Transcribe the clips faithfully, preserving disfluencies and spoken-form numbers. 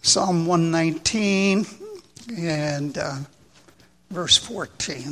Psalm one nineteen and uh, verse fourteen.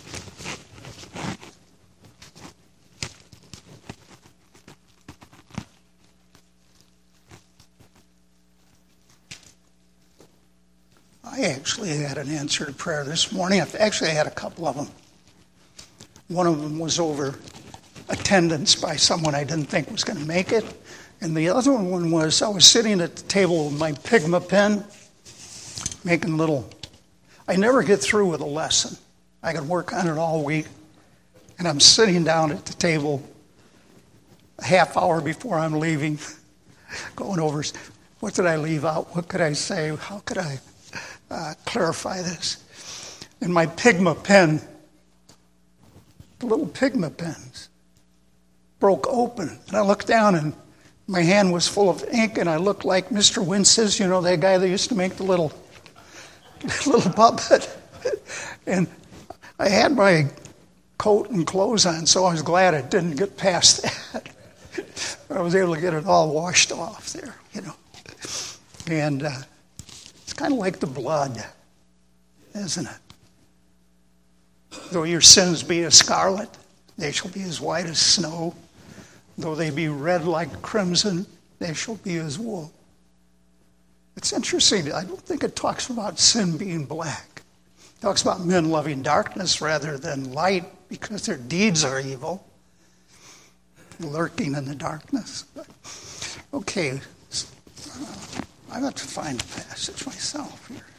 I actually had an answered prayer this morning. Actually, I had a couple of them. One of them was over attendance by someone I didn't think was going to make it. And the other one was I was sitting at the table with my Pigma pen, making little... I never get through with a lesson. I can work on it all week. And I'm sitting down at the table a half hour before I'm leaving, going over, what did I leave out? What could I say? How could I uh, clarify this? And my Pigma pen, the little Pigma pens, broke open. And I looked down and my hand was full of ink, and I looked like Mister Winces, you know, that guy that used to make the little little puppet. And I had my coat and clothes on, so I was glad it didn't get past that. I was able to get it all washed off there, you know. And uh, it's kind of like the blood, isn't it? Though your sins be as scarlet, they shall be as white as snow. Though they be red like crimson, they shall be as wool. It's interesting. I don't think it talks about sin being black. It talks about men loving darkness rather than light because their deeds are evil, lurking in the darkness. But, okay, uh, I got to find the passage myself here.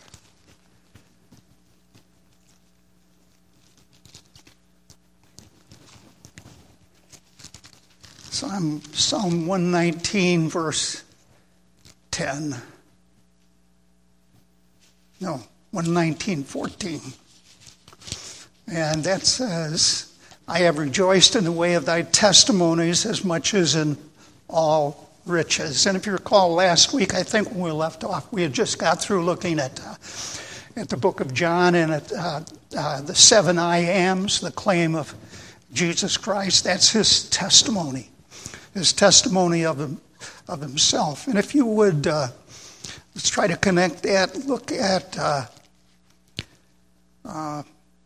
Psalm, Psalm one nineteen, verse ten. No, one nineteen, fourteen. And that says, I have rejoiced in the way of thy testimonies as much as in all riches. And if you recall last week, I think when we left off, we had just got through looking at uh, at the book of John and at uh, uh, the seven I ams, the claim of Jesus Christ. That's his testimony. His testimony of him, of himself. And if you would, uh, let's try to connect that. Look at uh, uh,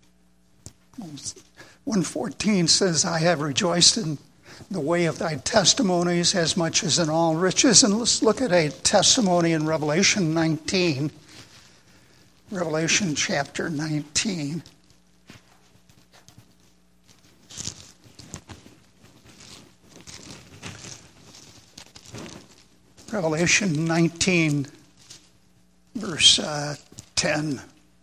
one fourteen says, I have rejoiced in the way of thy testimonies as much as in all riches. And let's look at a testimony in Revelation nineteen. Revelation chapter nineteen. Revelation nineteen, verse uh, ten.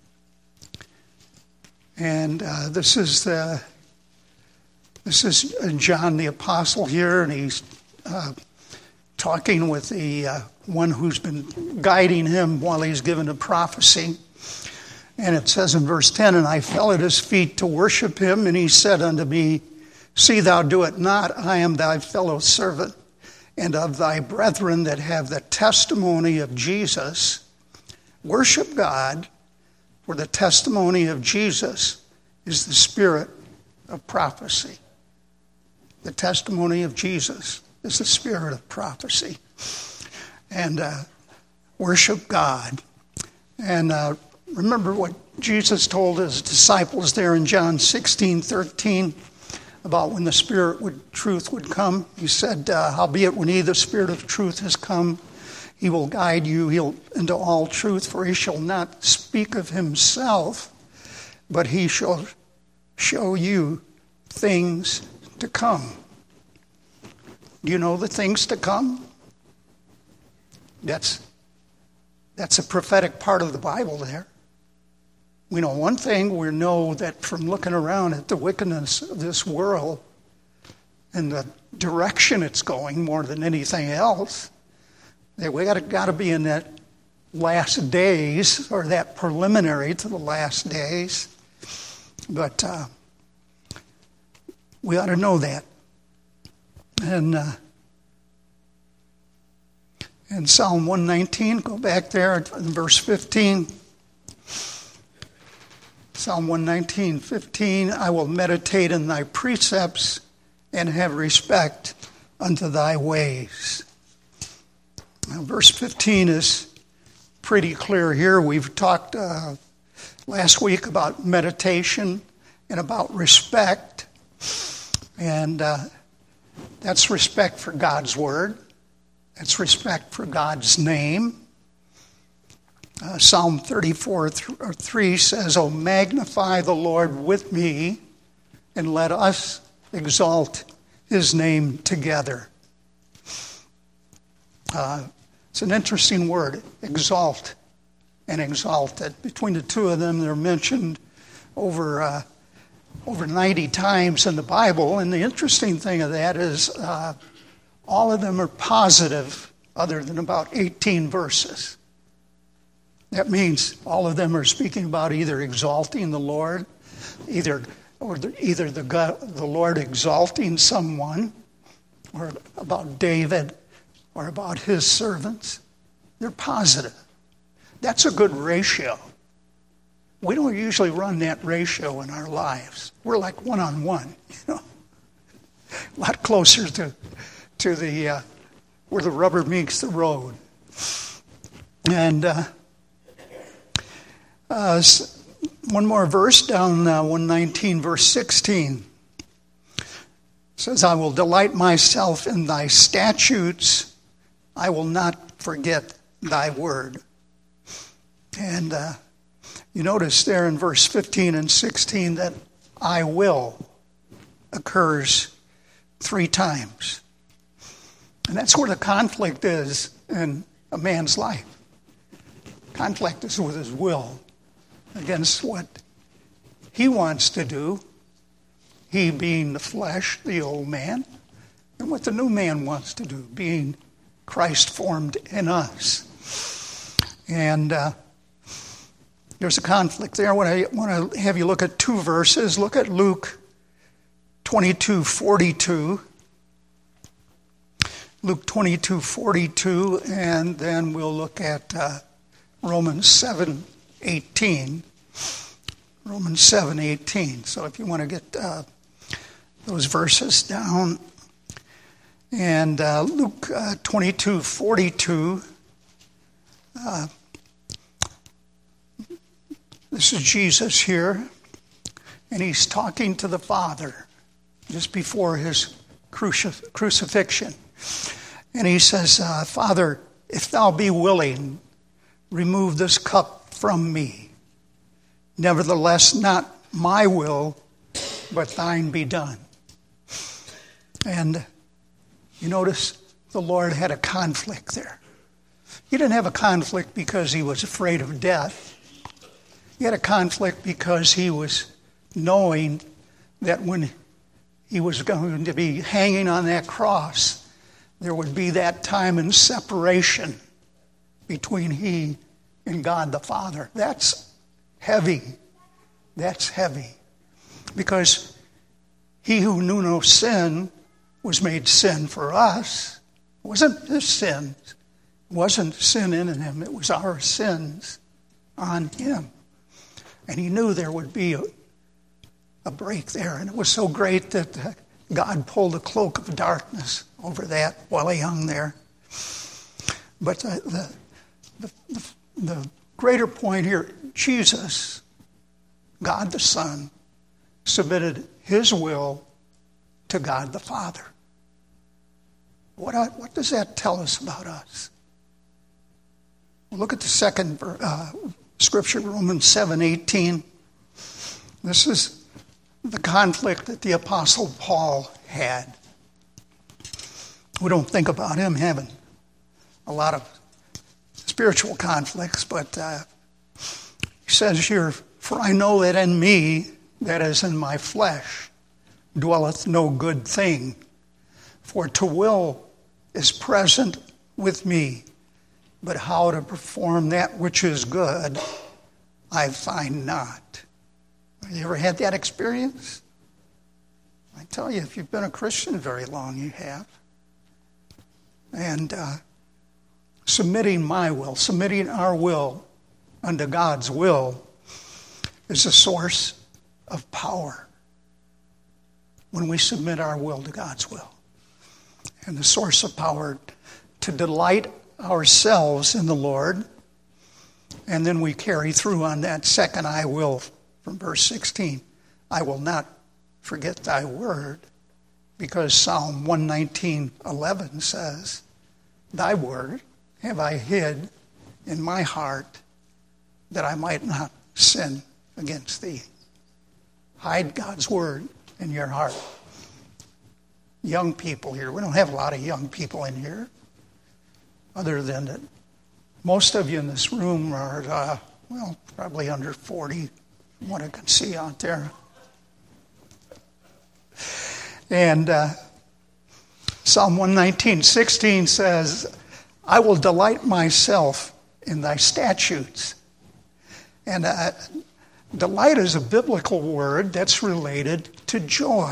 And uh, this is the this is John the Apostle here, and he's uh, talking with the uh, one who's been guiding him while he's given a prophecy. And it says in verse ten, and I fell at his feet to worship him, and he said unto me, see thou do it not, I am thy fellow servant, and of thy brethren that have the testimony of Jesus. Worship God, for the testimony of Jesus is the spirit of prophecy. The testimony of Jesus is the spirit of prophecy. And uh, worship God. And uh, remember what Jesus told his disciples there in John sixteen thirteen. About when the Spirit would, truth would come. He said, uh, howbeit when he, the Spirit of truth, has come, he will guide you he'll, into all truth, for he shall not speak of himself, but he shall show you things to come. Do you know the things to come? That's, that's a prophetic part of the Bible there. We know one thing, we know that from looking around at the wickedness of this world and the direction it's going more than anything else, that we got got to be in that last days, or that preliminary to the last days. But uh, we ought to know that. And uh, in Psalm one nineteen, go back there in verse fifteen. Psalm one nineteen, fifteen, I will meditate in thy precepts and have respect unto thy ways. Now, verse fifteen is pretty clear here. We've talked uh, last week about meditation and about respect. And uh, that's respect for God's Word. That's respect for God's name. Uh, Psalm thirty-four three says, "Oh, magnify the Lord with me, and let us exalt His name together." Uh, it's an interesting word, exalt and exalted. Between the two of them, they're mentioned over uh, over ninety times in the Bible. And the interesting thing of that is uh, all of them are positive, other than about eighteen verses. That means all of them are speaking about either exalting the Lord, either or the, either the God, the Lord exalting someone, or about David, or about his servants. They're positive. That's a good ratio. We don't usually run that ratio in our lives. We're like one-on-one, you know, a lot closer to to the uh, where the rubber meets the road. And uh, uh, one more verse down uh, one nineteen, verse sixteen. It says, "I will delight myself in thy statutes. I will not forget thy word." And uh, you notice there in verse fifteen and sixteen that "I will" occurs three times. And that's where the conflict is in a man's life. Conflict is with his will against what he wants to do, he being the flesh, the old man, and what the new man wants to do, being Christ formed in us. And uh, there's a conflict there. I want to, want to have you look at two verses. Look at Luke twenty-two forty-two. Luke twenty-two forty-two, and then we'll look at uh, Romans seven eighteen. Romans seven eighteen. So if you want to get uh, those verses down. And uh, Luke uh, twenty-two forty-two, uh, this is Jesus here, and he's talking to the Father just before his cruci- crucifixion. And he says, uh, "Father, if thou be willing, remove this cup from me. Nevertheless, not my will, but thine be done." And you notice the Lord had a conflict there. He didn't have a conflict because he was afraid of death. He had a conflict because he was knowing that when he was going to be hanging on that cross, there would be that time in separation between he and God the Father. That's heavy. That's heavy. Because he who knew no sin was made sin for us. It wasn't his sin. It wasn't sin in him. It was our sins on him. And he knew there would be a, a break there. And it was so great that God pulled a cloak of darkness over that while he hung there. But the, the, the, the greater point here, Jesus, God the Son, submitted his will to God the Father. What, what does that tell us about us? Well, look at the second uh, scripture, Romans seven eighteen. This is the conflict that the Apostle Paul had. We don't think about him having a lot of spiritual conflicts, but uh, he says here, "For I know that in me, that is in my flesh, dwelleth no good thing. For to will is present with me, but how to perform that which is good, I find not." Have you ever had that experience? I tell you, if you've been a Christian very long, you have. And uh, submitting my will, submitting our will unto God's will is a source of power when we submit our will to God's will. And the source of power to delight ourselves in the Lord And then we carry through on that second I will from verse sixteen. I will not forget thy word, because Psalm one nineteen eleven says, thy word have I hid in my heart that I might not sin against thee. Hide God's word in your heart. Young people here, we don't have a lot of young people in here, other than that most of you in this room are, uh, well, probably under forty, from what I can see out there. And uh, Psalm one nineteen sixteen says, I will delight myself in thy statutes. And uh, delight is a biblical word that's related to joy.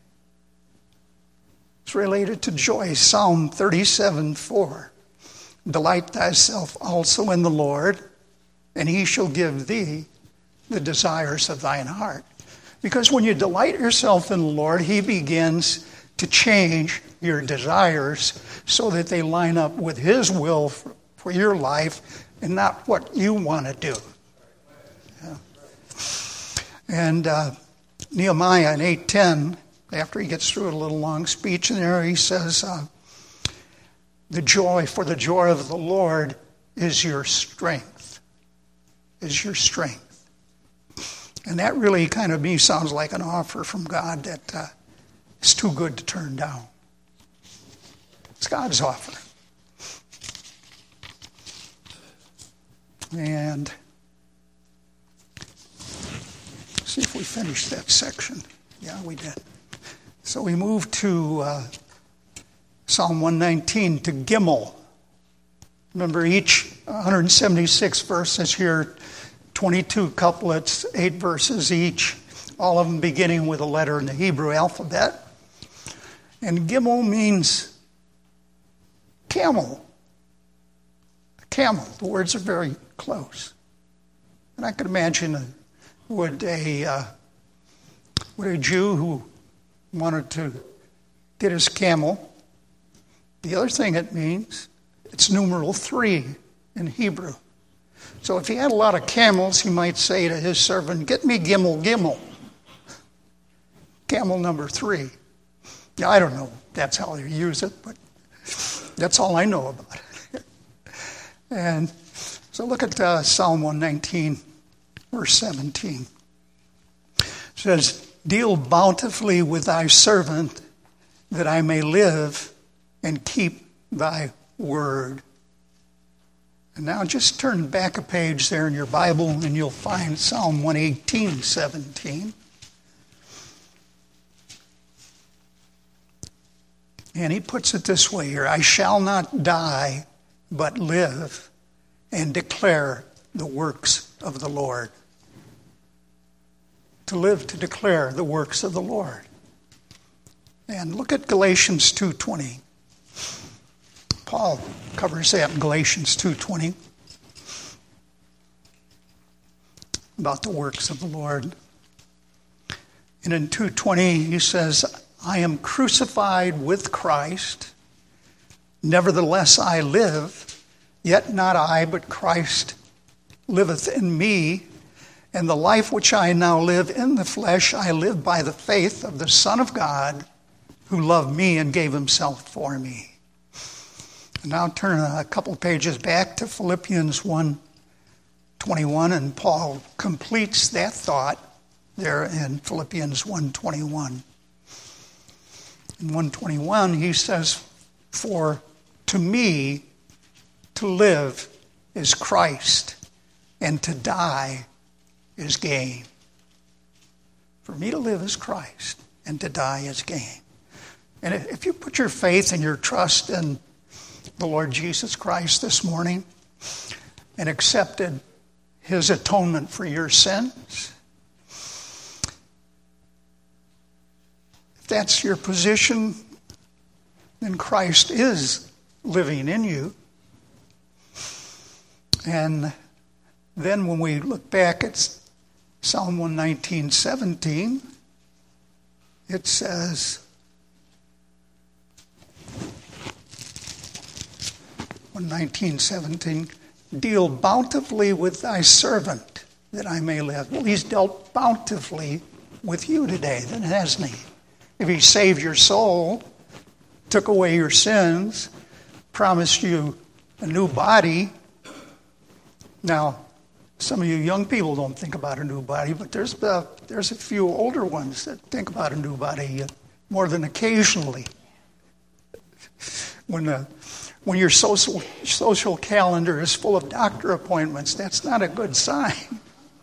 It's related to joy. Psalm thirty-seven four. Delight thyself also in the Lord, and he shall give thee the desires of thine heart. Because when you delight yourself in the Lord, he begins to change your desires so that they line up with his will for, for your life and not what you want to do. Yeah. And uh, Nehemiah in eight ten, after he gets through a little long speech in there, he says, uh, the joy, for the joy of the Lord is your strength, is your strength. And that really kind of me sounds like an offer from God that uh, is too good to turn down. It's God's offer. And see if we finished that section. Yeah, we did. So we moved to uh, Psalm one nineteen, to Gimel. Remember, each one hundred seventy-six verses here, twenty-two couplets, eight verses each, all of them beginning with a letter in the Hebrew alphabet. And Gimel means camel. Camel. The words are very close. And I could imagine, a, would a uh, would a Jew who wanted to get his camel, the other thing it means, it's numeral three in Hebrew. So if he had a lot of camels, he might say to his servant, get me Gimel, Gimel. Camel number three. Yeah, I don't know if that's how they use it, but that's all I know about it. And so look at uh, Psalm one nineteen, verse seventeen. It says, deal bountifully with thy servant, that I may live and keep thy word. And now just turn back a page there in your Bible and you'll find Psalm one eighteen, seventeen. And he puts it this way here, I shall not die, but live and declare the works of the Lord. To live to declare the works of the Lord. And look at Galatians two twenty. Paul covers that in Galatians two twenty about the works of the Lord. And in two twenty he says, I am crucified with Christ. Nevertheless I live, yet not I, but Christ liveth in me. And the life which I now live in the flesh, I live by the faith of the Son of God, who loved me and gave himself for me. And now turn a couple of pages back to Philippians one twenty-one, and Paul completes that thought there in Philippians one twenty-one. In one twenty-one, he says, for to me to live is Christ, and to die is gain. For me to live is Christ, and to die is gain. And if you put your faith and your trust in the Lord Jesus Christ this morning and accepted his atonement for your sins, if that's your position, then Christ is living in you. And then when we look back at Psalm one nineteen, seventeen, it says, one nineteen, seventeen, deal bountifully with thy servant, that I may live. Well, he's dealt bountifully with you today, then, hasn't he? If he saved your soul, took away your sins, promised you a new body. Now, some of you young people don't think about a new body, but there's uh, there's a few older ones that think about a new body uh, more than occasionally. When uh, when your social social calendar is full of doctor appointments, that's not a good sign.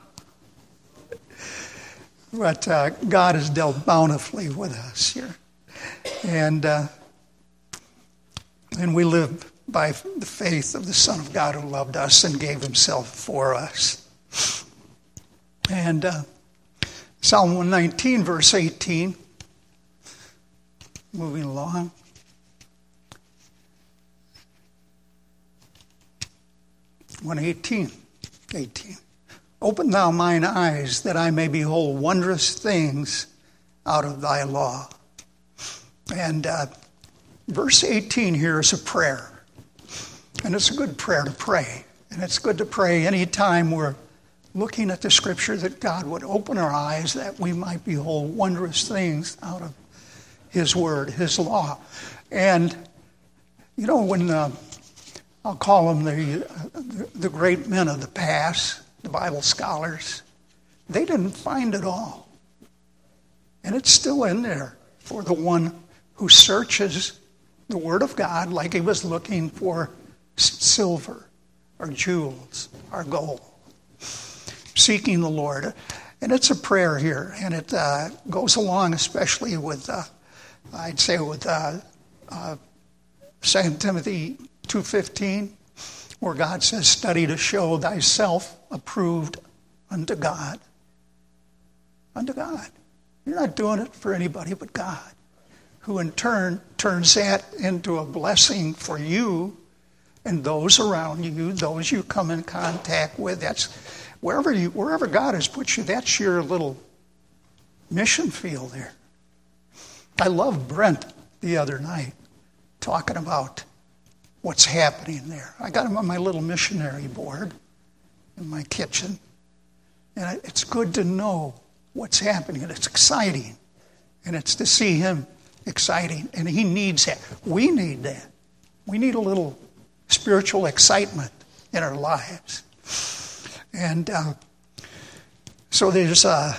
But uh, God has dealt bountifully with us here, and uh, and we live by the faith of the Son of God who loved us and gave himself for us. And uh, Psalm one nineteen, verse eighteen, moving along. one eighteen, eighteen. Open thou mine eyes, that I may behold wondrous things out of thy law. And uh, verse eighteen here is a prayer. And it's a good prayer to pray. And it's good to pray any time we're looking at the scripture, that God would open our eyes that we might behold wondrous things out of his word, his law. And, you know, when uh, I'll call them the, uh, the great men of the past, the Bible scholars, they didn't find it all. And it's still in there for the one who searches the word of God like he was looking for silver or jewels or gold, seeking the Lord. And it's a prayer here, and it uh, goes along especially with, uh, I'd say with uh, uh, Second Timothy two fifteen, where God says, study to show thyself approved unto God. Unto God. You're not doing it for anybody but God, who in turn turns that into a blessing for you and those around you, those you come in contact with. That's wherever you, wherever God has put you, that's your little mission field there. I loved Brent the other night talking about what's happening there. I got him on my little missionary board in my kitchen, and it's good to know what's happening. It's exciting, and it's to see him exciting, and he needs that. We need that. We need a little spiritual excitement in our lives. And uh, so there's uh,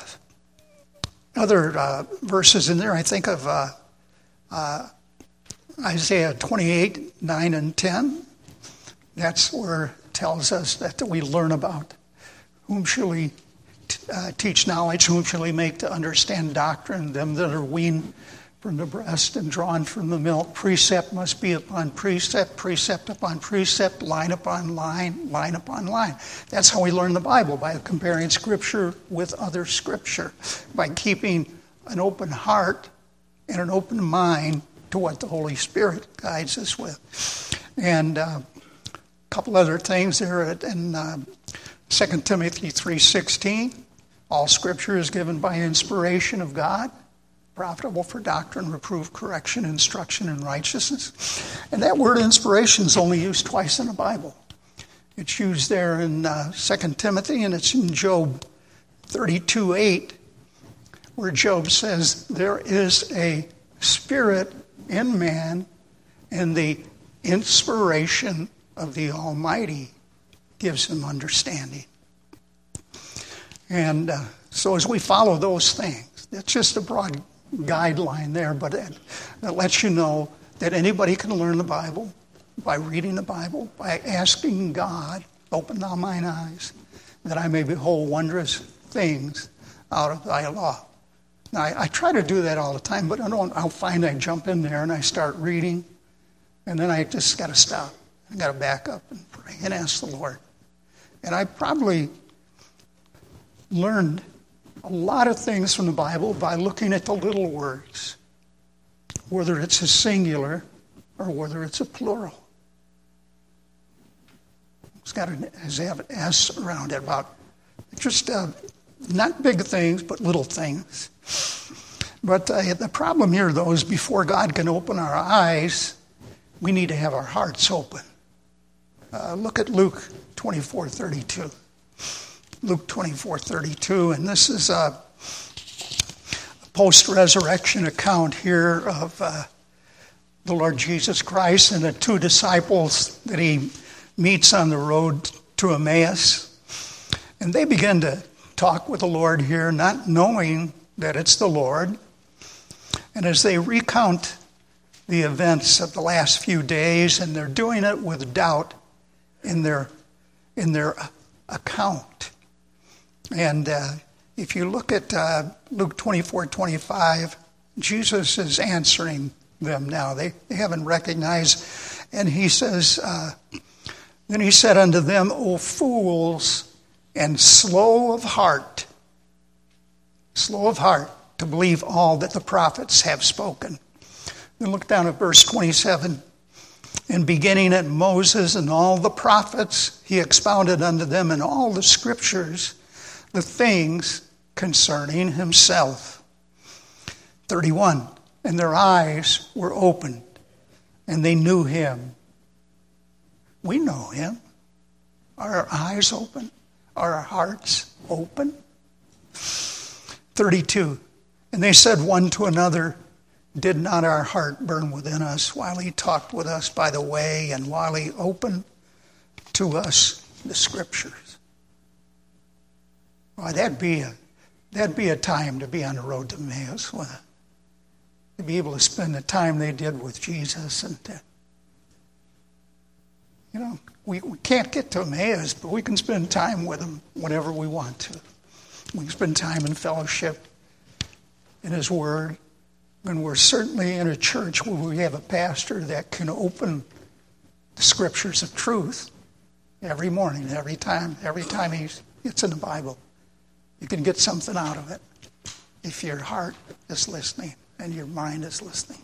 other uh, verses in there. I think of uh, uh, Isaiah twenty-eight, nine and ten. That's where it tells us that we learn about whom shall he t- uh, teach knowledge, whom shall he make to understand doctrine, them that are weaned from the breast and drawn from the milk. Precept must be upon precept, precept upon precept, line upon line, line upon line. That's how we learn the Bible, by comparing Scripture with other Scripture, by keeping an open heart and an open mind to what the Holy Spirit guides us with. And uh, a couple other things there in uh, Second Timothy three sixteen. All Scripture is given by inspiration of God, profitable for doctrine, reproof, correction, instruction, and righteousness. And that word inspiration is only used twice in the Bible. It's used there in uh, Second Timothy, and it's in Job thirty-two eight, where Job says, there is a spirit in man, and the inspiration of the Almighty gives him understanding. And uh, so as we follow those things, that's just a broad guideline there, but it, that lets you know that anybody can learn the Bible by reading the Bible, by asking God, open thou mine eyes, that I may behold wondrous things out of thy law. Now, I, I try to do that all the time, but I don't, I'll find I jump in there and I start reading, and then I just got to stop. I got to back up and pray and ask the Lord. And I probably learned a lot of things from the Bible by looking at the little words, whether it's a singular or whether it's a plural. It's got an, has to have an S around it, about just uh, not big things, but little things. But uh, the problem here, though, is before God can open our eyes, we need to have our hearts open. Uh, look at Luke twenty-four thirty-two. Luke twenty-four thirty-two, and this is a post-resurrection account here of uh, the Lord Jesus Christ and the two disciples that he meets on the road to Emmaus. And they begin to talk with the Lord here, not knowing that it's the Lord. And as they recount the events of the last few days, and they're doing it with doubt in their in their account. And uh, if you look at uh, Luke twenty-four twenty-five, Jesus is answering them now. They, they haven't recognized. And he says, uh, then he said unto them, O fools, and slow of heart, slow of heart to believe all that the prophets have spoken. Then look down at verse twenty-seven. And beginning at Moses and all the prophets, he expounded unto them in all the scriptures the things concerning himself. thirty-one. And their eyes were opened, and they knew him. We know him. Are our eyes open? Are our hearts open? thirty-two. And they said one to another, did not our heart burn within us while he talked with us by the way and while he opened to us the scriptures? Why, that'd be a, that'd be a time to be on the road to Emmaus, wouldn't it? To be able to spend the time they did with Jesus. And to, you know, we, we can't get to Emmaus, but we can spend time with him whenever we want to. We can spend time in fellowship, in his word. And we're certainly in a church where we have a pastor that can open the scriptures of truth every morning, every time, every time he gets in the Bible. You can get something out of it if your heart is listening and your mind is listening.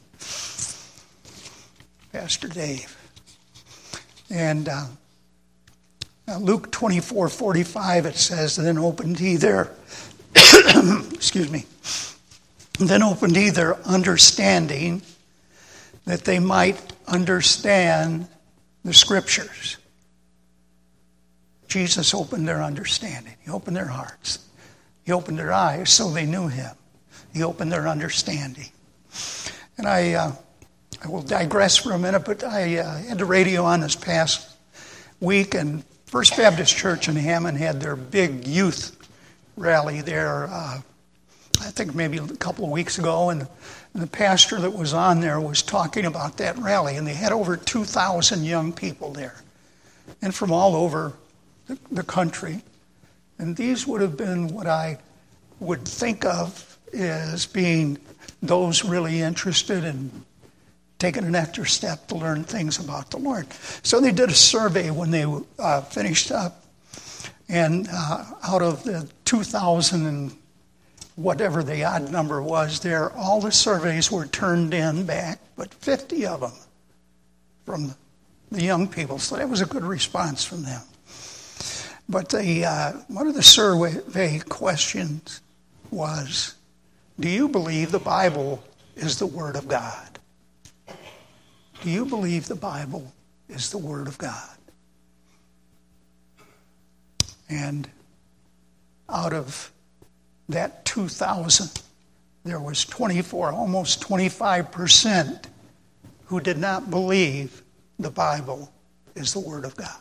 Pastor Dave. And uh, Luke twenty-four forty-five, it says, then opened he their, excuse me, then opened he their understanding that they might understand the scriptures. Jesus opened their understanding. He opened their hearts. He opened their eyes so they knew him. He opened their understanding. And I uh, I will digress for a minute, but I uh, had the radio on this past week, and First Baptist Church in Hammond had their big youth rally there, uh, I think maybe a couple of weeks ago, and, and the pastor that was on there was talking about that rally, and they had over two thousand young people there, and from all over the, the country. And these would have been what I would think of as being those really interested in taking an extra step to learn things about the Lord. So they did a survey when they uh, finished up, and uh, out of the two thousand and whatever the odd number was there, all the surveys were turned in back, but fifty of them from the young people. So that was a good response from them. But the uh, one of the survey questions was, do you believe the Bible is the Word of God? Do you believe the Bible is the Word of God? And out of that two thousand, there was twenty-four, almost twenty-five percent who did not believe the Bible is the Word of God.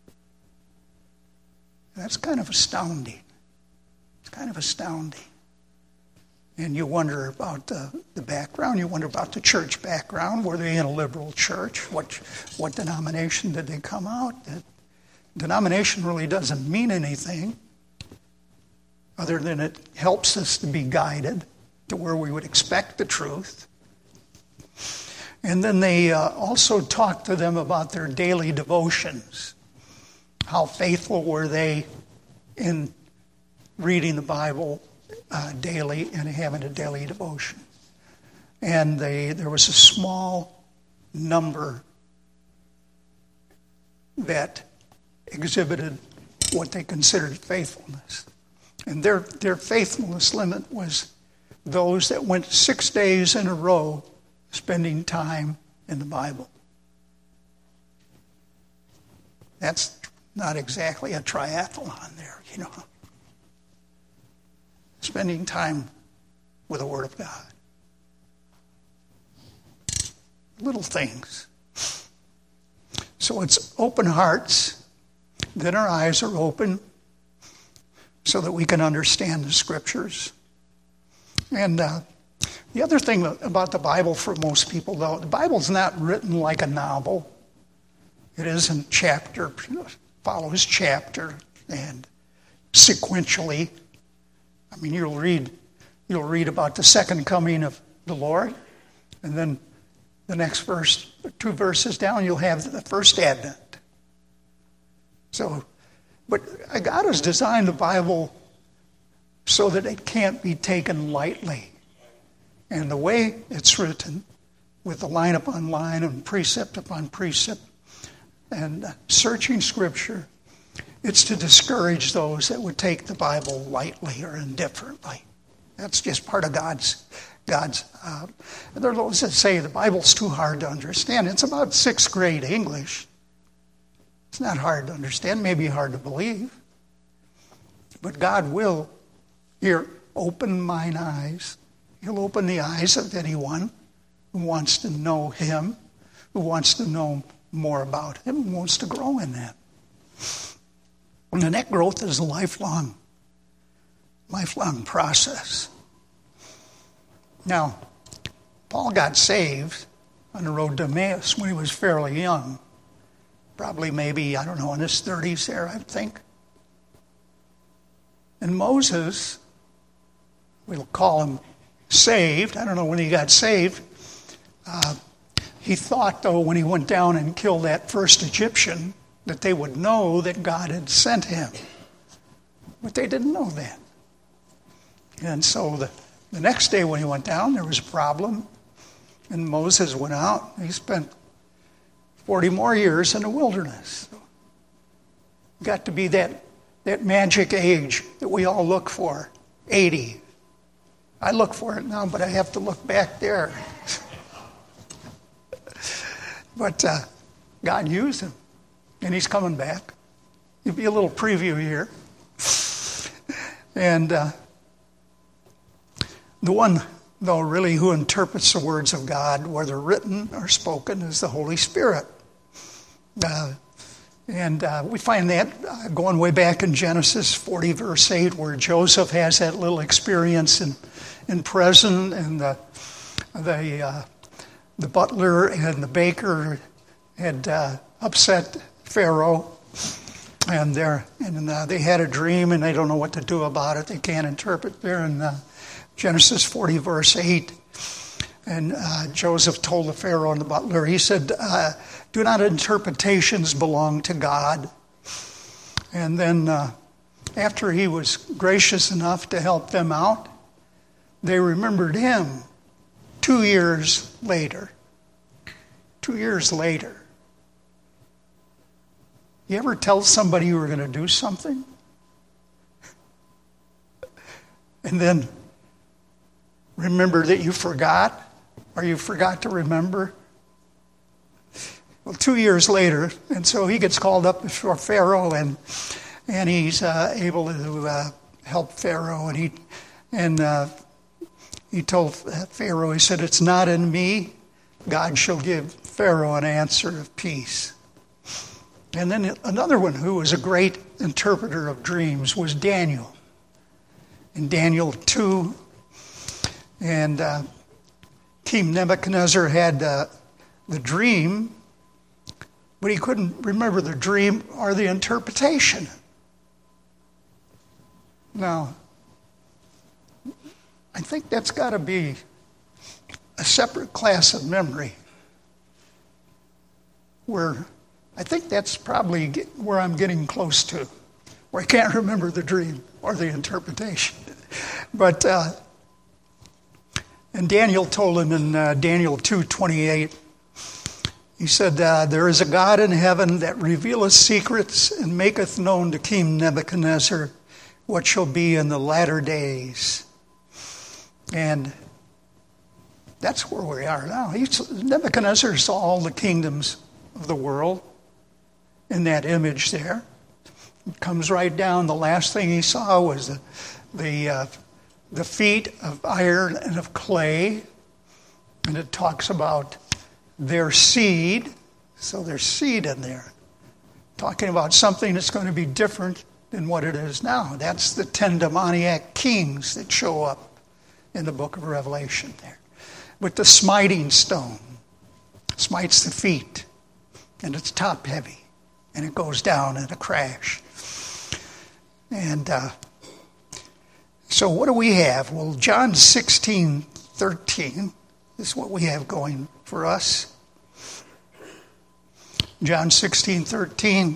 That's kind of astounding. It's kind of astounding. And you wonder about the, the background. You wonder about the church background. Were they in a liberal church? What what denomination did they come out? The denomination really doesn't mean anything other than it helps us to be guided to where we would expect the truth. And then they uh, also talked to them about their daily devotions. How faithful were they in reading the Bible uh, daily and having a daily devotion? And they, there was a small number that exhibited what they considered faithfulness. And their, their faithfulness limit was those that went six days in a row spending time in the Bible. That's not exactly a triathlon there, you know. Spending time with the Word of God. Little things. So it's open hearts, then our eyes are open so that we can understand the Scriptures. And uh, the other thing about the Bible for most people, though, the Bible's not written like a novel. It isn't chapter, follows chapter and sequentially. I mean, you'll read, you'll read about the second coming of the Lord, and then the next verse, two verses down, you'll have the first advent. So, but God has designed the Bible so that it can't be taken lightly. And the way it's written, with the line upon line and precept upon precept, and searching Scripture, it's to discourage those that would take the Bible lightly or indifferently. That's just part of God's God's. Uh, there are those that say the Bible's too hard to understand. It's about sixth grade English. It's not hard to understand, maybe hard to believe. But God will here open mine eyes. He'll open the eyes of anyone who wants to know Him, who wants to know more about Him, who wants to grow in that. And that growth is a lifelong, lifelong process. Now, Paul got saved on the road to Emmaus when he was fairly young. Probably maybe, I don't know, in his thirties there, I think. And Moses, we'll call him saved. I don't know when he got saved. Uh, he thought, though, when he went down and killed that first Egyptian, that they would know that God had sent him. But they didn't know that. And so the, the next day when he went down, there was a problem. And Moses went out. He spent forty more years in the wilderness. So got to be that, that magic age that we all look for, eighty. I look for it now, but I have to look back there. But uh, God used him. And he's coming back. Give you a little preview here. And uh, the one, though, really who interprets the words of God, whether written or spoken, is the Holy Spirit. Uh, and uh, we find that uh, going way back in Genesis forty, verse eight, where Joseph has that little experience in, in prison, and the the, uh, the butler and the baker had uh, upset Pharaoh, and they and uh, they had a dream, and they don't know what to do about it. They can't interpret. There in uh, Genesis forty, verse eight, and uh, Joseph told the Pharaoh and the butler, he said, uh, "Do not interpretations belong to God?" And then, uh, after he was gracious enough to help them out, they remembered him two years later. Two years later. You ever tell somebody you were going to do something? And then remember that you forgot? Or you forgot to remember? Well, two years later, and so he gets called up before Pharaoh, and and he's uh, able to uh, help Pharaoh, and he and uh, he told Pharaoh, he said, "It's not in me. God shall give Pharaoh an answer of peace." And then another one who was a great interpreter of dreams was Daniel. In Daniel two, and uh, King Nebuchadnezzar had uh, the dream, but he couldn't remember the dream or the interpretation. Now, I think that's got to be a separate class of memory, where I think that's probably where I'm getting close to, where I can't remember the dream or the interpretation. But uh, and Daniel told him in uh, Daniel two twenty-eight, he said, uh, "There is a God in heaven that revealeth secrets and maketh known to King Nebuchadnezzar what shall be in the latter days." And that's where we are now. He's, Nebuchadnezzar saw all the kingdoms of the world. in that image there. It comes right down. The last thing he saw was the the, uh, the feet of iron and of clay. And it talks about their seed. So there's seed in there. Talking about something that's going to be different than what it is now. That's the ten demoniac kings that show up in the book of Revelation there. With the smiting stone. Smites the feet. And it's top heavy. And it goes down in a crash. And uh, so what do we have? Well, John sixteen thirteen is what we have going for us. John sixteen thirteen.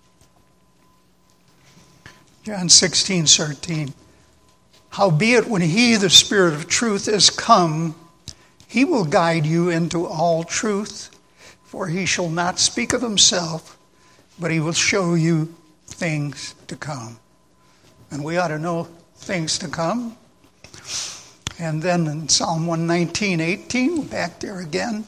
John sixteen thirteen. Howbeit, when he, the Spirit of truth, is come, he will guide you into all truth, for he shall not speak of himself, but he will show you things to come. And we ought to know things to come. And then in Psalm one nineteen, eighteen, back there again,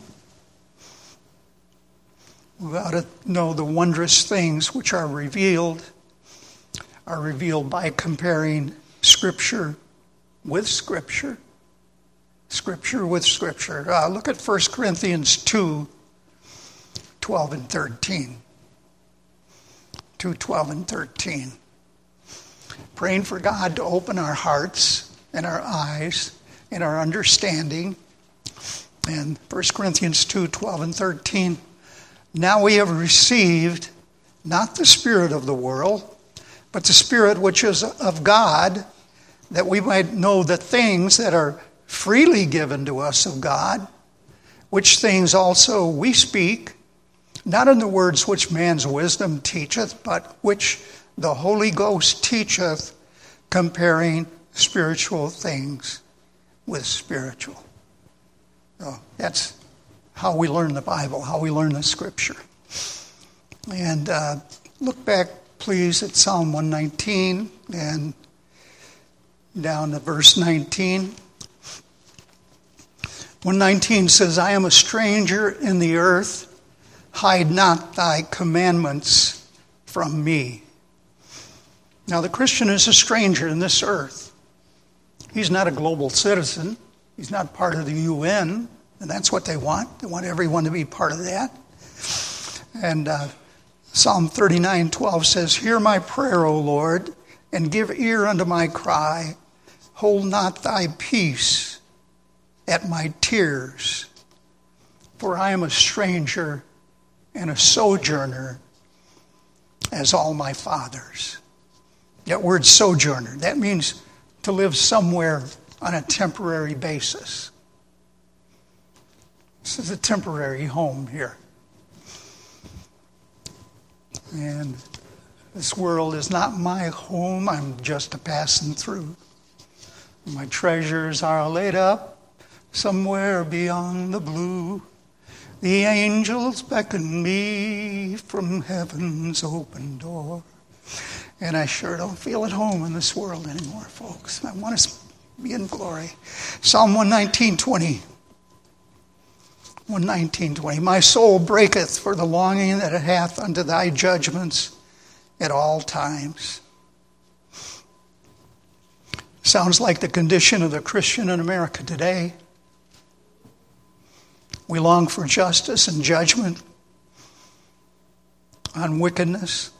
we ought to know the wondrous things which are revealed, are revealed by comparing Scripture with Scripture. Scripture with Scripture. Uh, look at First Corinthians two, twelve and thirteen. two, twelve and thirteen. Praying for God to open our hearts and our eyes and our understanding. And First Corinthians two, twelve and thirteen. Now we have received not the spirit of the world, but the Spirit which is of God, that we might know the things that are freely given to us of God, which things also we speak, not in the words which man's wisdom teacheth, but which the Holy Ghost teacheth, comparing spiritual things with spiritual. So that's how we learn the Bible, how we learn the Scripture. And uh, look back, please, at Psalm one nineteen and down to verse nineteen. one nineteen says, I am a stranger in the earth. Hide not thy commandments from me. Now, the Christian is a stranger in this earth. He's not a global citizen. He's not part of the U N, and that's what they want. They want everyone to be part of that. And uh, Psalm thirty-nine twelve says, Hear my prayer, O Lord, and give ear unto my cry. Hold not thy peace at my tears, for I am a stranger and a sojourner as all my fathers. That word sojourner, that means to live somewhere on a temporary basis. This is a temporary home here. And this world is not my home. I'm just a passing through. My treasures are laid up somewhere beyond the blue. The angels beckon me from heaven's open door. And I sure don't feel at home in this world anymore, folks. I want to be in glory. Psalm one nineteen twenty. one nineteen twenty. My soul breaketh for the longing that it hath unto thy judgments at all times. Sounds like the condition of the Christian in America today. We long for justice and judgment on wickedness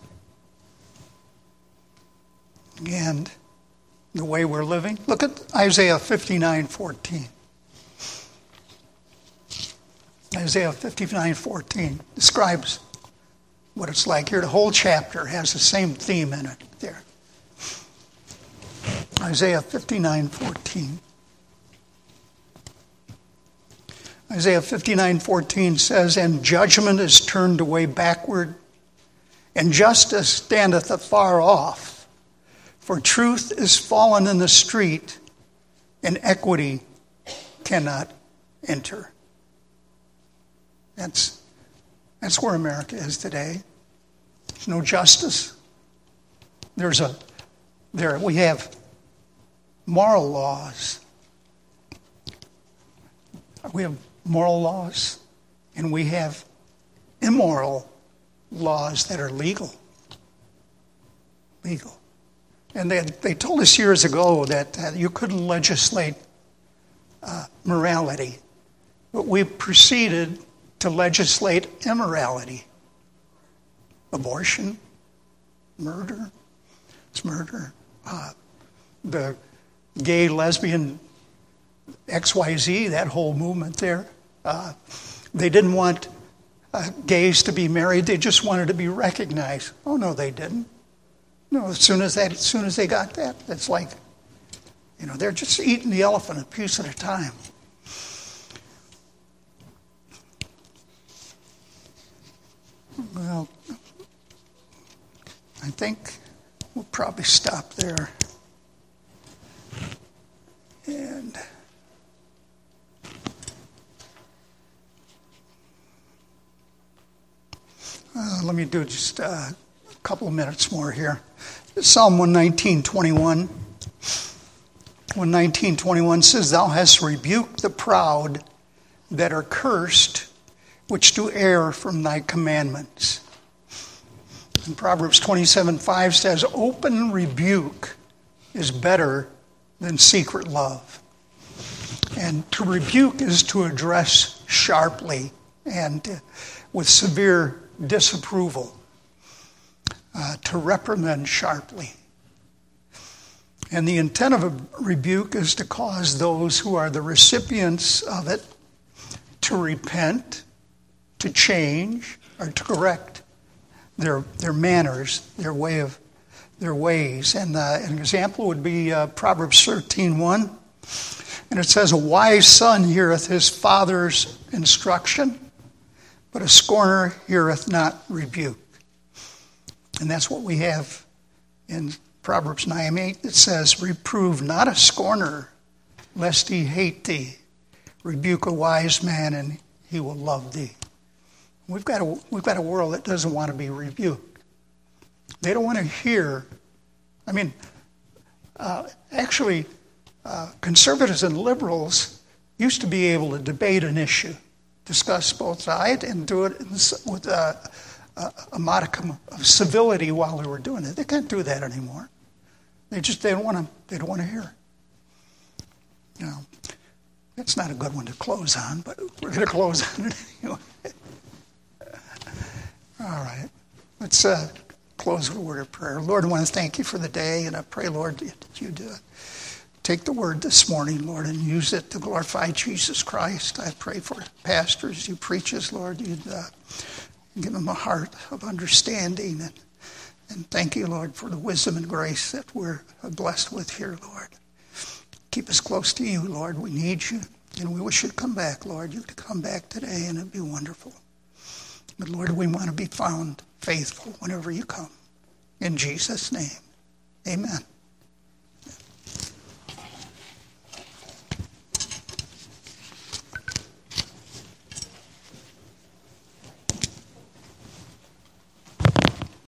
and the way we're living. Look at Isaiah fifty-nine fourteen. Isaiah fifty-nine fourteen describes what it's like here. The whole chapter has the same theme in it there. Isaiah fifty-nine fourteen. Isaiah fifty-nine fourteen says, And judgment is turned away backward, and justice standeth afar off. For truth is fallen in the street, and equity cannot enter. That's, that's where America is today. There's no justice. There's a, there, we have moral laws. We have moral laws, and we have immoral laws that are legal. Legal. And they, they told us years ago that uh, you couldn't legislate uh, morality, but we proceeded to legislate immorality. Abortion, murder, it's murder. Uh, the gay, lesbian, X Y Z, that whole movement there. Uh, they didn't want uh, gays to be married. They just wanted to be recognized. Oh, no, they didn't. No, as soon as that, as soon as they got that, it's like, you know, they're just eating the elephant a piece at a time. Well, I think we'll probably stop there. And uh, let me do just uh, a couple of minutes more here. Psalm one nineteen, twenty-one. one nineteen, twenty-one says, Thou hast rebuked the proud that are cursed, which do err from thy commandments. And Proverbs twenty-seven, five says, Open rebuke is better than secret love. And to rebuke is to address sharply and uh, with severe disapproval. Uh, to reprimand sharply. And the intent of a rebuke is to cause those who are the recipients of it to repent, to change, or to correct their their manners, their way of their ways. And uh, an example would be uh, Proverbs thirteen one, and it says, "A wise son heareth his father's instruction, but a scorner heareth not rebuke." And that's what we have in Proverbs nine eight that says, Reprove not a scorner, lest he hate thee. Rebuke a wise man, and he will love thee. We've got a, we've got a world that doesn't want to be rebuked. They don't want to hear. I mean, uh, actually, uh, conservatives and liberals used to be able to debate an issue, discuss both sides, and do it with uh, a modicum of civility while they were doing it. They can't do that anymore. They just they don't want to they don't want to hear it. You know, that's not a good one to close on, but we're going to close on it anyway. All right, let's uh, close with a word of prayer. Lord, I want to thank you for the day, and I pray, Lord, that you'd uh, take the word this morning, Lord, and use it to glorify Jesus Christ. I pray for pastors, you preachers, Lord, you'd uh, give them a heart of understanding. And, and thank you, Lord, for the wisdom and grace that we're blessed with here, Lord. Keep us close to you, Lord. We need you. And we wish you'd come back, Lord. You could come back today, and it'd be wonderful. But, Lord, we want to be found faithful whenever you come. In Jesus' name, amen.